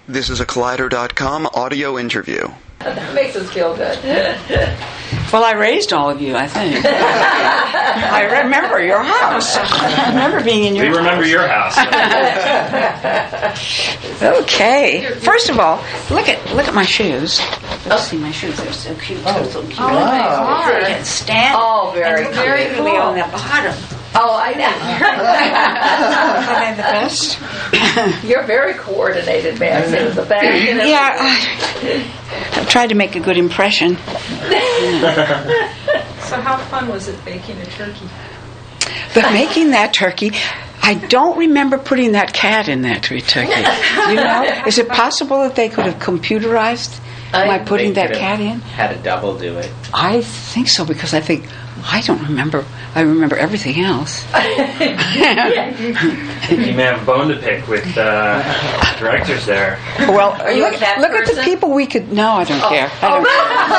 This is a Collider.com audio interview. That makes us feel good. Well, I raised all of you, I think. I remember your house. I remember being in your house. We remember your house. Okay. First of all, look at my shoes. Let's see my shoes. They're so cute. So cute. Oh, my God. You can stand. Oh, very and very really cool. on the bottom. Oh, I know. Are they the best? You're very coordinated, man. So the back and everything. Yeah, I've tried to make a good impression. So how fun was it baking a turkey? But making that turkey, I don't remember putting that cat in that turkey. You know, is it possible that they could have computerized my putting that cat in? Had a double do it. I think so, because I don't remember. I remember everything else. You may have a bone to pick with directors there. Well, Are you a cat look at the person? people we could. No, I don't care. I don't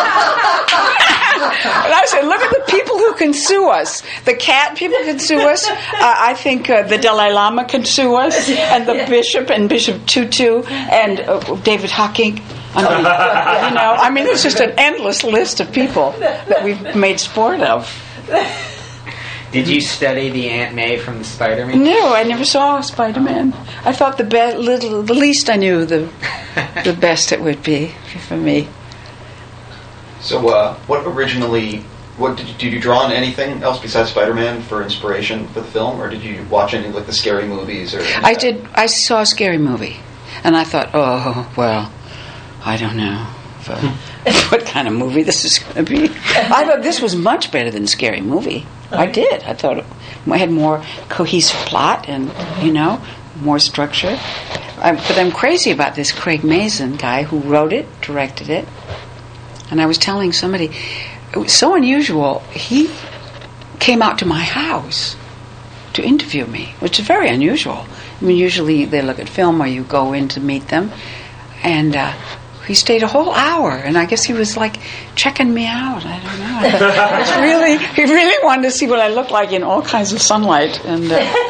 care. And I said, look at the people who can sue us. The cat people can sue us. I think the Dalai Lama can sue us, and the Bishop and Bishop Tutu and David Hawking. I mean, it's just an endless list of people that we've made sport of. Did you study the Aunt May from the Spider-Man? No, I never saw Spider-Man. I thought the least I knew, the best it would be for me. So, what did you draw on anything else besides Spider-Man for inspiration for the film, or did you watch any the scary movies? Or I did. I saw a scary movie, and I thought, oh well, I don't know what kind of movie this is going to be. I thought this was much better than Scary Movie. I did. I thought it had more cohesive plot and more structure. But I'm crazy about this Craig Mazin guy who wrote it, directed it. And I was telling somebody, it was so unusual. He came out to my house to interview me, which is very unusual. I mean, usually they look at film or you go in to meet them. And he stayed a whole hour, and I guess he was checking me out. I don't know. He really wanted to see what I looked like in all kinds of sunlight, and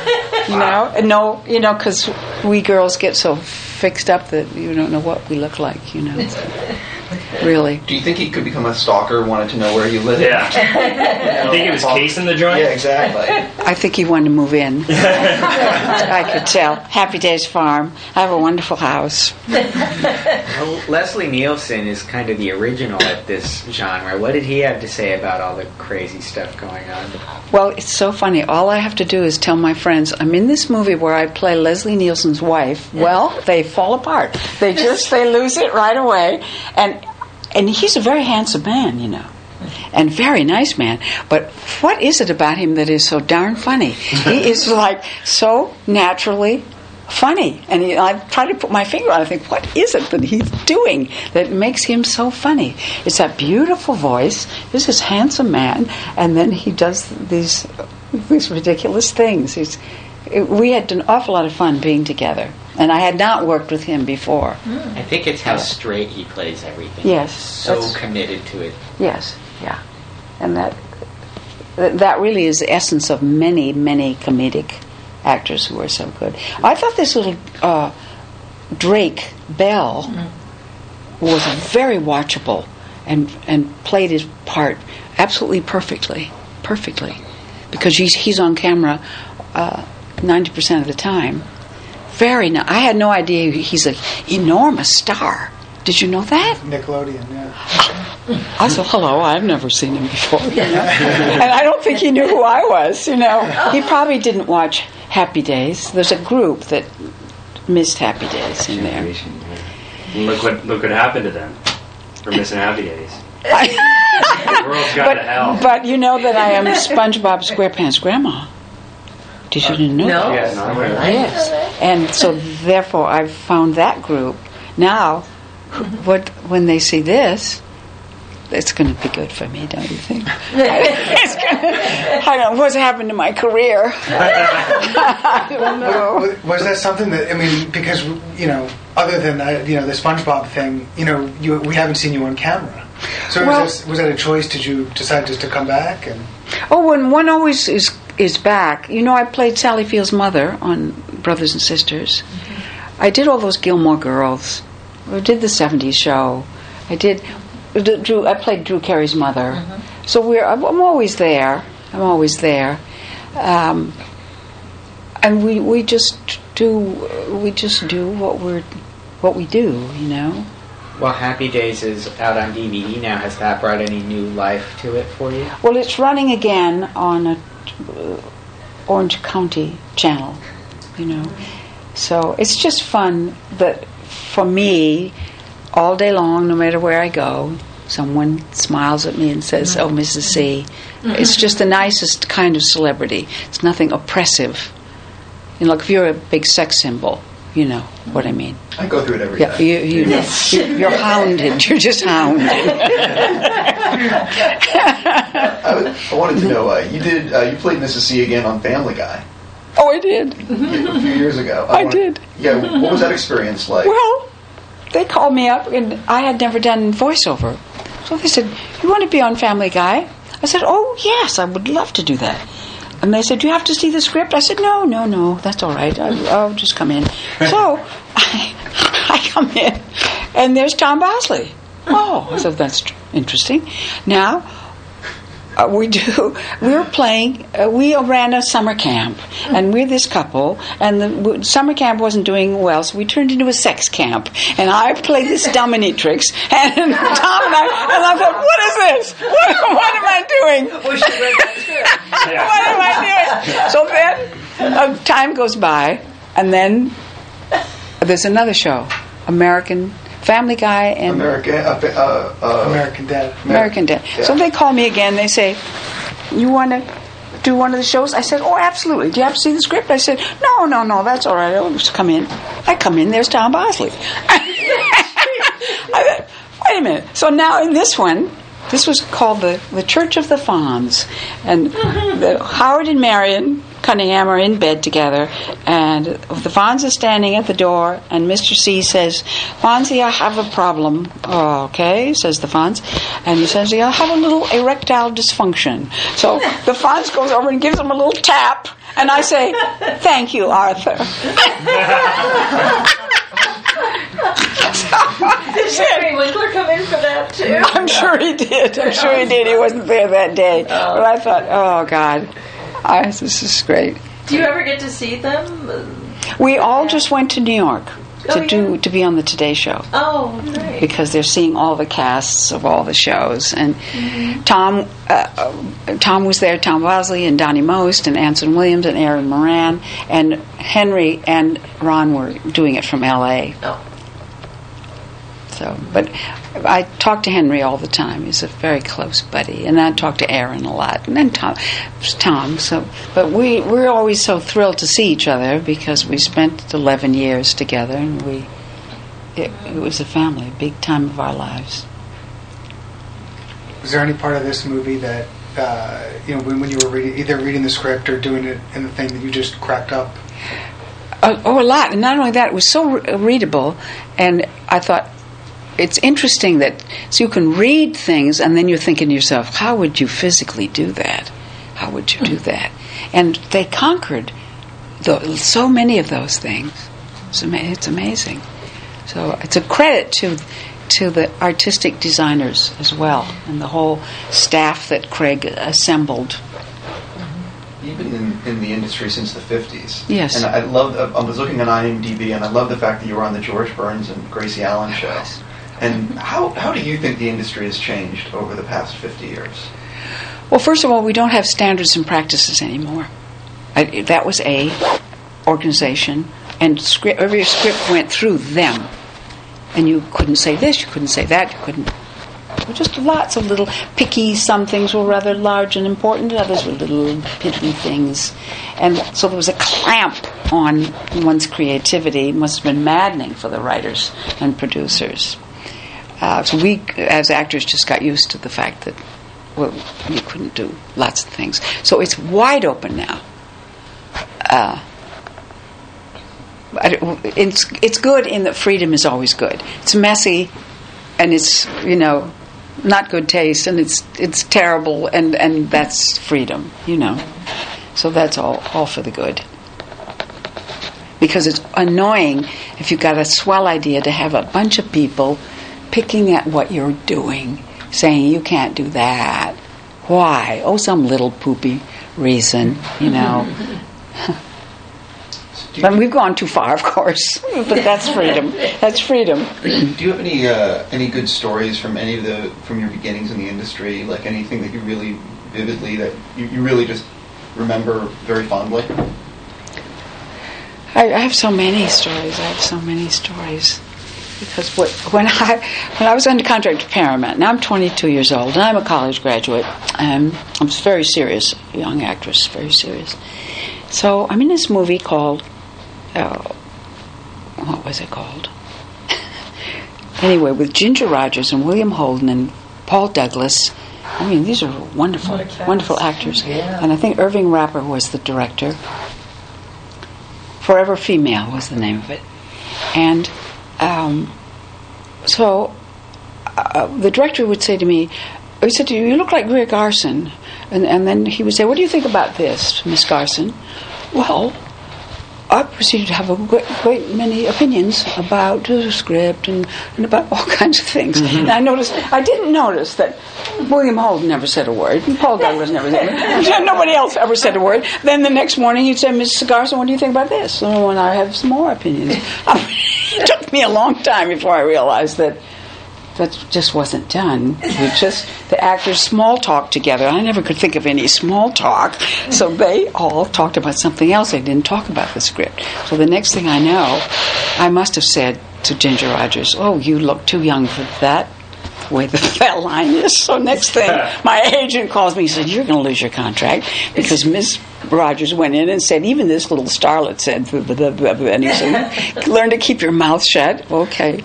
because we girls get so fixed up that you don't know what we look like. Really. Do you think he could become a stalker, wanted to know where you live? Yeah. You think he was casing the joint? Yeah, exactly. I think he wanted to move in. I could tell. Happy Days Farm. I have a wonderful house. Well, Leslie Nielsen is kind of the original at this genre. What did he have to say about all the crazy stuff going on? Well, it's so funny. All I have to do is tell my friends, I'm in this movie where I play Leslie Nielsen's wife. Well, they fall apart. They lose it right away. And he's a very handsome man, and very nice man. But what is it about him that is so darn funny? He is so naturally funny. And I try to put my finger on it. I think, what is it that he's doing that makes him so funny? It's that beautiful voice. He's this handsome man, and then he does these ridiculous things. We had an awful lot of fun being together. And I had not worked with him before. I think it's how straight he plays everything. Yes. So committed to it. Yes, yeah. And that really is the essence of many, many comedic actors who are so good. I thought this little Drake Bell was very watchable and played his part absolutely perfectly. Because he's on camera 90% of the time. Very nice. I had no idea he's an enormous star. Did you know that? Nickelodeon, yeah. I said, hello, I've never seen him before. And I don't think he knew who I was, He probably didn't watch Happy Days. There's a group that missed Happy Days in there. Look what happened to them for missing Happy Days. The world's gone to hell. But you know that I am SpongeBob SquarePants' grandma. Did you didn't know that? No. Yes, I'm aware. Yes. And so therefore I've found that group. Now, when they see this, it's going to be good for me, don't you think? I don't know what's happened to my career. I don't know. Was that something that, because, other than that, the SpongeBob thing, we haven't seen you on camera. So was that a choice? Did you decide just to come back? When one always is back. I played Sally Field's mother on Brothers and Sisters. I did all those Gilmore Girls We did the '70s show. I played Drew Carey's mother. So I'm always there. And we just do what we do, you know. Well, Happy Days is out on DVD now. Has that brought any new life to it for you? Well, it's running again on a Orange County channel, you know. So it's just fun that for me, all day long, no matter where I go, someone smiles at me and says, "Oh, Mrs. C." It's just the nicest kind of celebrity. It's nothing oppressive. You know, like if you're a big sex symbol, you know what I mean. I go through it every Yeah, day. you're hounded. You're just hounded. I wanted to know, you played Mrs. C again on Family Guy Oh, I did. a few years ago. I did. Yeah, what was that experience like? Well, they called me up, and I had never done voiceover. So they said, "You want to be on Family Guy?" I said, "Oh, yes, I would love to do that." And they said, "Do you have to see the script?" I said, No, that's all right. I'll just come in. So I come in, and there's Tom Bosley. Oh, I said, that's interesting. Now, we ran a summer camp, and we're this couple, and the summer camp wasn't doing well, so we turned into a sex camp, and I played this dominatrix, and Tom and I thought, what is this? What am I doing? What am I doing? So then, time goes by, and then there's another show, American Family Guy and American Dad. American Dad. Yeah. So they call me again. They say, "You want to do one of the shows?" I said, "Oh, absolutely. Do you have to see the script?" I said, No, that's all right. I'll just come in. I come in. There's Tom Bosley. I thought, wait a minute. So now in this one, this was called the Church of the Fonz, and Howard and Marion Cunningham are in bed together, and the Fonz is standing at the door, and Mr. C says, "Fonzie, I have a problem." "Oh, okay," says the Fonz, and he says, "I have a little erectile dysfunction." So the Fonz goes over and gives him a little tap, and I say, "Thank you, Arthur." Did Henry Winkler come in for that too? I'm sure he did. He wasn't there that day. But I thought, oh, God, this is great. Do you ever get to see them? We all just went to New York to be on the Today Show. Oh, great. Because they're seeing all the casts of all the shows. And Tom was there, Tom Bosley and Donnie Most and Anson Williams and Aaron Moran. And Henry and Ron were doing it from L.A. Oh. So, but I talk to Henry all the time. He's a very close buddy, and I talk to Aaron a lot, and then Tom. So, but we're always so thrilled to see each other because we spent 11 years together, and it was a family, a big time of our lives. Was there any part of this movie that when you were either reading the script or doing it in the thing that you just cracked up? A lot, and not only that, it was so readable, and I thought. It's interesting that so you can read things and then you're thinking to yourself, how would you physically do that? How would you do that? And they conquered so many of those things. It's amazing. So it's a credit to the artistic designers as well and the whole staff that Craig assembled. You've been in the industry since the 50s. Yes. And I was looking on IMDb, and I love the fact that you were on the George Burns and Gracie Allen show. Yes. And how do you think the industry has changed over the past 50 years? Well, first of all, we don't have standards and practices anymore. That was a organization, and every script went through them. And you couldn't say this, you couldn't say that, you couldn't... There were just lots of little picky, some things were rather large and important, others were little piddly things. And so there was a clamp on one's creativity. It must have been maddening for the writers and producers. So we, as actors, just got used to the fact that you couldn't do lots of things. So it's wide open now. It's good in that freedom is always good. It's messy, and it's not good taste, and it's terrible, and that's freedom. So that's all for the good. because it's annoying if you've got a swell idea to have a bunch of people picking at what you're doing, saying you can't do that. Why? Oh, some little poopy reason, you know. But we've gone too far, of course. But that's freedom. That's freedom. Do you have any good stories from from your beginnings in the industry? Like anything that you really vividly that you really just remember very fondly? I have so many stories. Because when I was under contract to Paramount, now I'm 22 years old, and I'm a college graduate, and I'm very serious, young actress, very serious. So I'm in this movie called, what was it called? Anyway, with Ginger Rogers and William Holden and Paul Douglas. I mean, these are wonderful actors. Yeah. And I think Irving Rapper was the director. Forever Female was the name of it. And so the director would say to me, he said, "You look like Greer Garson." And then he would say, "What do you think about this, Miss Garson?" Well, I proceeded to have a great many opinions about the script and about all kinds of things. And I didn't notice that William Holden never said a word, and Paul Douglas never said a word. Nobody else ever said a word. Then the next morning he'd say, "Miss Garson, what do you think about this?" And I have some more opinions. It took me a long time before I realized that just wasn't done. The actors small talk together. I never could think of any small talk, so they all talked about something else. They didn't talk about the script. So the next thing I know, I must have said to Ginger Rogers, "Oh, you look too young for that." The way that line is. So next thing, my agent calls me and said, "You're going to lose your contract," because Miss Rogers went in and said, "Even this little starlet said," and he said, "Learn to keep your mouth shut." Okay.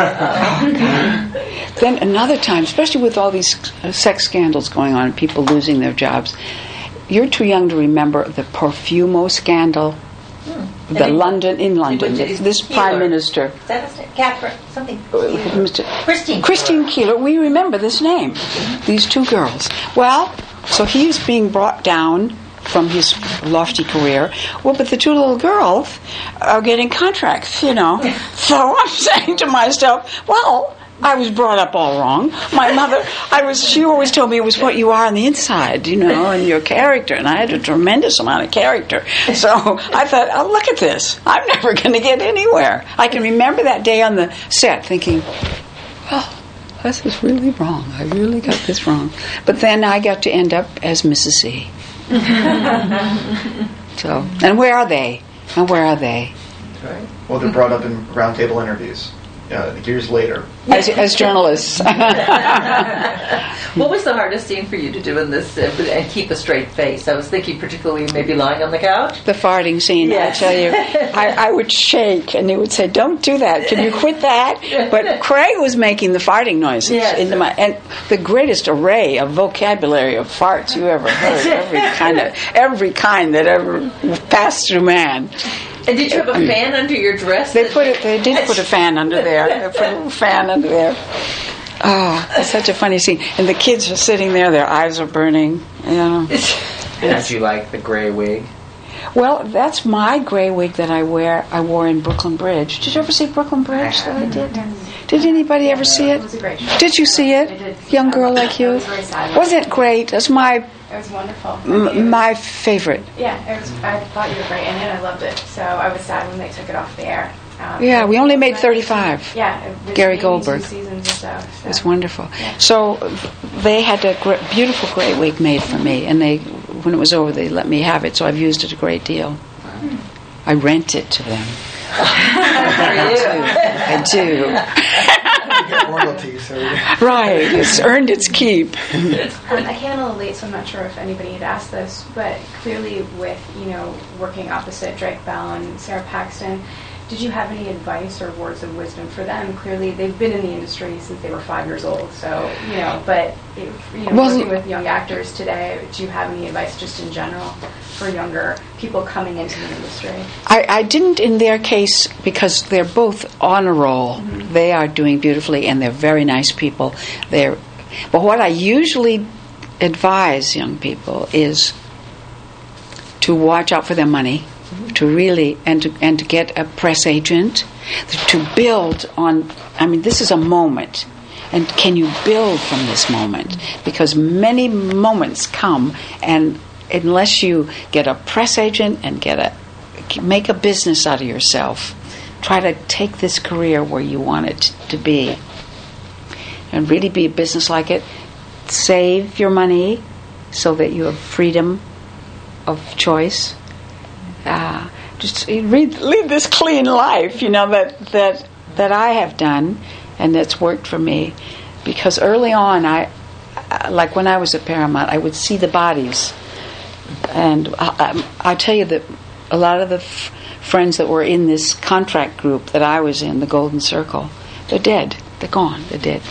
Then another time, especially with all these sex scandals going on, people losing their jobs, you're too young to remember the Profumo scandal. In London, this Prime Minister. Is that his name? Catherine, something. Christine Keeler. We remember this name. These two girls. Well, so he's being brought down from his lofty career. Well, but the two little girls are getting contracts, you know. So I'm saying to myself, well, I was brought up all wrong. My mother, she always told me it was what you are on the inside, you know, and your character. And I had a tremendous amount of character. So I thought, oh, look at this. I'm never going to get anywhere. I can remember that day on the set thinking, oh, this is really wrong. I really got this wrong. But then I got to end up as Mrs. C. So, and where are they? Right. Well, they're brought up in roundtable interviews years later. As journalists. What was the hardest scene for you to do in this and keep a straight face? I was thinking particularly maybe lying on the couch. The farting scene, yes. I tell you. I would shake and he would say, "Don't do that. Can you quit that?" But Craig was making the farting noises into and the greatest array of vocabulary of farts you ever heard. Every kind that ever passed through man. And did you have a fan under your dress? They did put a fan under there. They put a little fan under there. Oh, it's such a funny scene. And the kids are sitting there, their eyes are burning. You know. Did you like the gray wig? Well, that's my gray wig that I wore in Brooklyn Bridge. Did you ever see Brooklyn Bridge that I did? Did anybody ever see it? It was a great show. Did you see it? I did. Young girl like you? It was very sad. Wasn't it great? That's It was wonderful. my favorite. Yeah, I thought you were great in it. I loved it. So I was sad when they took it off the air. Yeah, we only made 35. Yeah, it was Gary maybe Goldberg. 2 seasons or so. It's wonderful. Yeah. So they had a beautiful gray wig made for me, and when it was over, they let me have it. So I've used it a great deal. I rent it to them. I do. You get royalties. So Right, it's earned its keep. I came in a little late, so I'm not sure if anybody had asked this, but clearly with, working opposite Drake Bell and Sarah Paxton, did you have any advice or words of wisdom for them? Clearly, they've been in the industry since they were 5 years old, so, but, working with young actors today, do you have any advice just in general for younger people coming into the industry? I didn't in their case because they're both on a roll. Mm-hmm. They are doing beautifully, and they're very nice people. But what I usually advise young people is to watch out for their money, to really and to get a press agent, to build on. I mean, this is a moment, and can you build from this moment? Because many moments come, and unless you get a press agent and make a business out of yourself, try to take this career where you want it to be, and really be a business like it. Save your money so that you have freedom of choice. Just lead this clean life, that I have done, and that's worked for me. Because early on, like when I was at Paramount, I would see the bodies, and I tell you that a lot of the friends that were in this contract group that I was in, the Golden Circle, they're dead. They're gone. They're dead.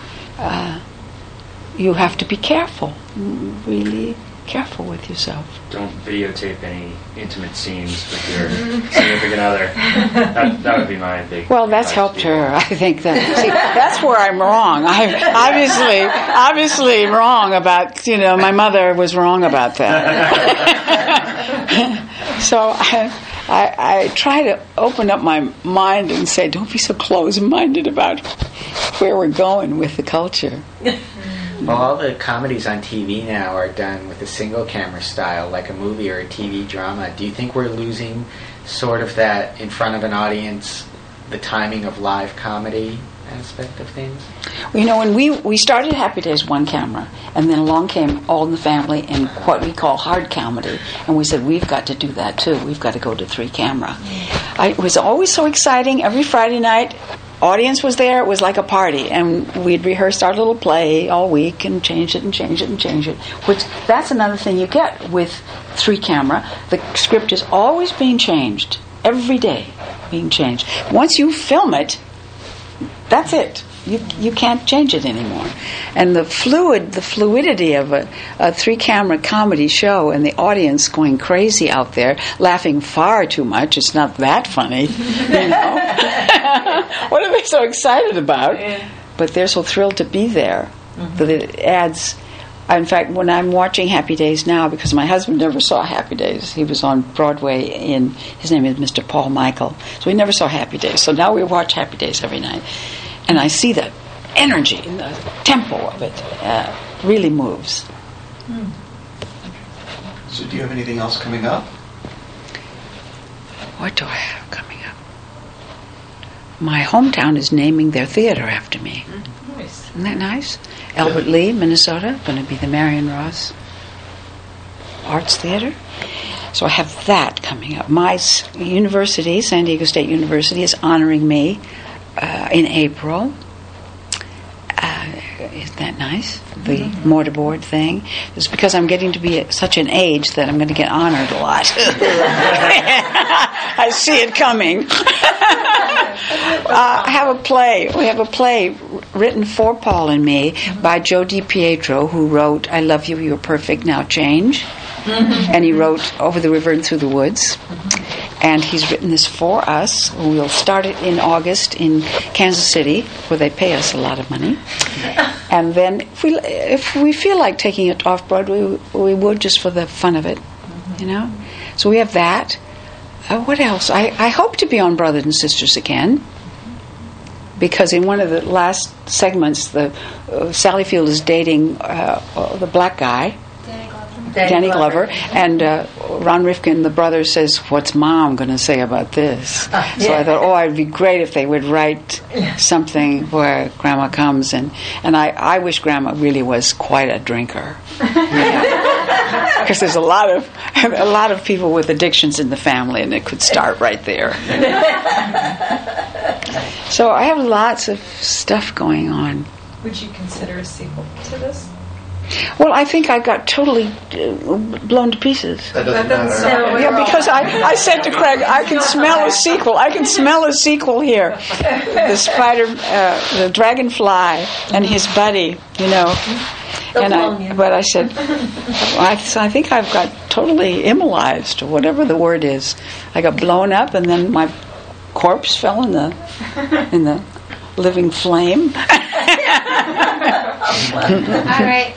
You have to be careful, really careful with yourself. Don't videotape any intimate scenes with your significant other. That would be my big. Well, that's helped her. I think that's where I'm wrong. I'm obviously wrong about. My mother was wrong about that. So I try to open up my mind and say, don't be so close-minded about where we're going with the culture. Well, all the comedies on TV now are done with a single camera style, like a movie or a TV drama. Do you think we're losing sort of that in front of an audience, the timing of live comedy aspect of things? When we started Happy Days one camera, and then along came All in the Family and what we call hard comedy, and we said, we've got to do that too. We've got to go to 3 camera. It was always so exciting. Every Friday night, audience was there. It was like a party, and we'd rehearsed our little play all week and change it, which that's another thing you get with 3 camera. The script is always being changed, every day being changed. Once you film it, that's it. You can't change it anymore. And the fluidity of a 3 camera comedy show, and the audience going crazy out there, laughing far too much. It's not that funny, What are they so excited about? Yeah. But they're so thrilled to be there that it adds. In fact, when I'm watching Happy Days now, because my husband never saw Happy Days, he was on Broadway his name is Mr. Paul Michael, so he never saw Happy Days. So now we watch Happy Days every night. And I see the energy and the tempo of it really moves. So do you have anything else coming up? What do I have coming up? My hometown is naming their theater after me. Nice. Isn't that nice? Albert Lee, Minnesota, going to be the Marion Ross Arts Theater. So I have that coming up. My university, San Diego State University, is honoring me in April. Isn't that nice? The mortarboard thing. It's because I'm getting to be at such an age that I'm going to get honored a lot. I see it coming. I have a play. We have a play written for Paul and me by Joe DiPietro, who wrote "I Love You, You're Perfect, Now Change," and he wrote "Over the River and Through the Woods." And he's written this for us. We'll start it in August in Kansas City, where they pay us a lot of money. And then if we feel like taking it off Broadway, we would, just for the fun of it, So we have that. What else? I hope to be on Brothers and Sisters again, because in one of the last segments, Sally Field is dating the black guy, Danny Glover, and Ron Rifkin, the brother, says, "What's Mom going to say about this?" So I thought, it'd be great if they would write something where Grandma comes, and I wish Grandma really was quite a drinker, because there's a lot of people with addictions in the family, and it could start right there. So I have lots of stuff going on. Would you consider a sequel to this? Well, I think I got totally blown to pieces. That doesn't matter. Yeah, because I said to Craig, I can smell a sequel. I can smell a sequel here. The the dragonfly and his buddy, But I said, I think I've got totally immolized, or whatever the word is. I got blown up, and then my corpse fell in the living flame. All right.